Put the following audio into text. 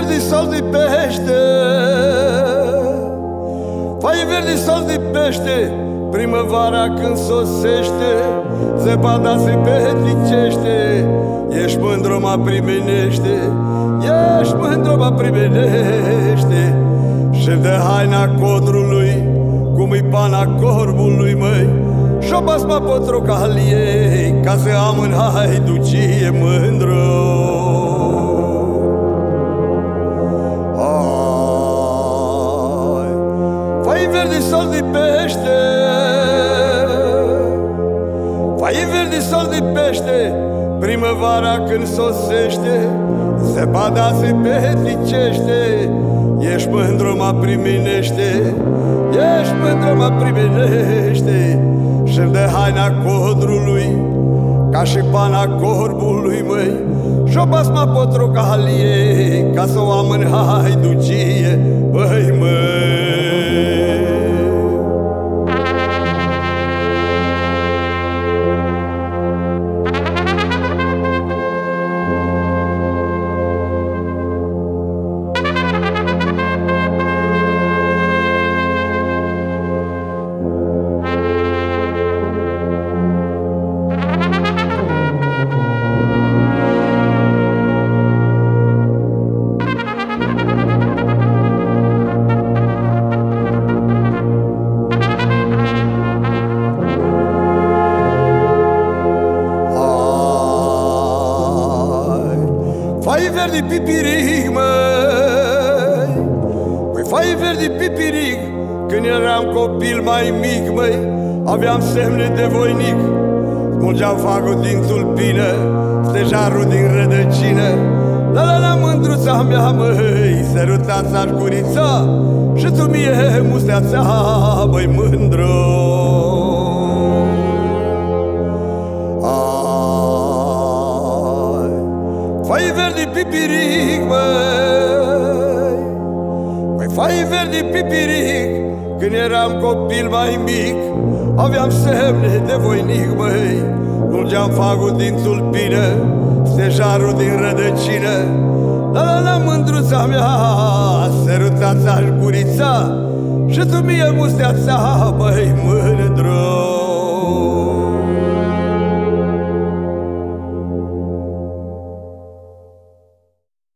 verdi saldi pește, fai verdi saldi pește, primăvara când sosește, zăpada se petricește, ești mândru, mă primenește, ești mândru, mă primenește. Și de haina codrului, cum-i pana corbului, măi, și-o basma potrocal ei, ca să am în haiducie mândru. Fai verdi sol de pește, fai verdi sol de pește, primăvara când sosește, zăpada se petricește, ești mândru, mă primenește, ești mândru, mă primenește. Și de haina codrului, ca și pana corbului, măi, și-o basma potrocal ei, ca să o am în haiducie, băi, măi. Fai verdi pipiric, măi, păi fai verdi pipiric. Când eram copil mai mic, măi, aveam semne de voinic. Smulgeam fagul din tulpină, stejarul din rădăcină. La mândruța mea, măi, sărutați-aș gurița, și tu mie musteața, măi, mândru. Fai verdi pipiric, măi, păi fai verdi pipiric. Când eram copil mai mic, aveam semne de voinic, măi. Smulgeam fagul din tulpină, stejarul din rădăcină. La mândruța mea, sărutați-aș gurița, și tu mie musteața, măi, mândru.